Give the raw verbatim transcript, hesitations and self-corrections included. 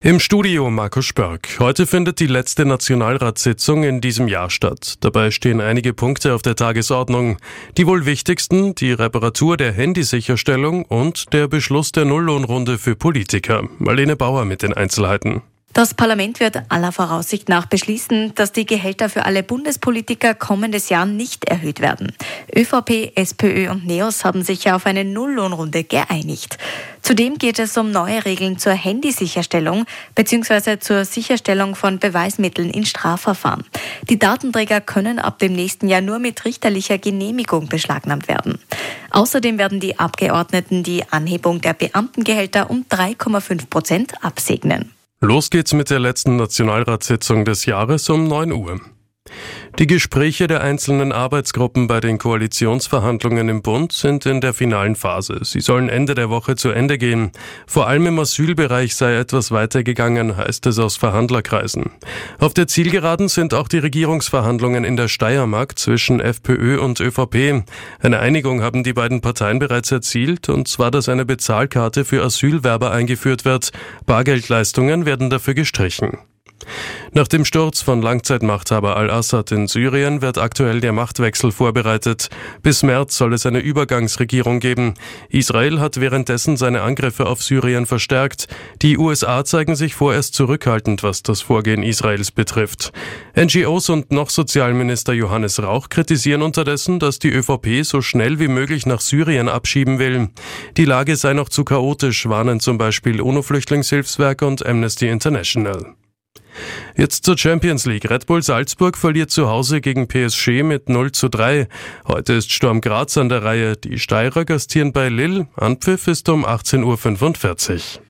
Im Studio Markus Spörk. Heute findet die letzte Nationalratssitzung in diesem Jahr statt. Dabei stehen einige Punkte auf der Tagesordnung. Die wohl wichtigsten, die Reparatur der Handysicherstellung und der Beschluss der Nulllohnrunde für Politiker. Marlene Bauer mit den Einzelheiten. Das Parlament wird aller Voraussicht nach beschließen, dass die Gehälter für alle Bundespolitiker kommendes Jahr nicht erhöht werden. ÖVP, SPÖ und NEOS haben sich ja auf eine Nulllohnrunde geeinigt. Zudem geht es um neue Regeln zur Handysicherstellung bzw. zur Sicherstellung von Beweismitteln in Strafverfahren. Die Datenträger können ab dem nächsten Jahr nur mit richterlicher Genehmigung beschlagnahmt werden. Außerdem werden die Abgeordneten die Anhebung der Beamtengehälter um drei Komma fünf Prozent absegnen. Los geht's mit der letzten Nationalratssitzung des Jahres um neun Uhr. Die Gespräche der einzelnen Arbeitsgruppen bei den Koalitionsverhandlungen im Bund sind in der finalen Phase. Sie sollen Ende der Woche zu Ende gehen. Vor allem im Asylbereich sei etwas weitergegangen, heißt es aus Verhandlerkreisen. Auf der Zielgeraden sind auch die Regierungsverhandlungen in der Steiermark zwischen FPÖ und ÖVP. Eine Einigung haben die beiden Parteien bereits erzielt, und zwar, dass eine Bezahlkarte für Asylwerber eingeführt wird. Bargeldleistungen werden dafür gestrichen. Nach dem Sturz von Langzeitmachthaber al-Assad in Syrien wird aktuell der Machtwechsel vorbereitet. Bis März soll es eine Übergangsregierung geben. Israel hat währenddessen seine Angriffe auf Syrien verstärkt. Die U S A zeigen sich vorerst zurückhaltend, was das Vorgehen Israels betrifft. N G Os und noch Sozialminister Johannes Rauch kritisieren unterdessen, dass die ÖVP so schnell wie möglich nach Syrien abschieben will. Die Lage sei noch zu chaotisch, warnen zum Beispiel UNO-Flüchtlingshilfswerk und Amnesty International. Jetzt zur Champions League. Red Bull Salzburg verliert zu Hause gegen P S G mit null zu drei. Heute ist Sturm Graz an der Reihe. Die Steirer gastieren bei Lille. Anpfiff ist um achtzehn Uhr fünfundvierzig.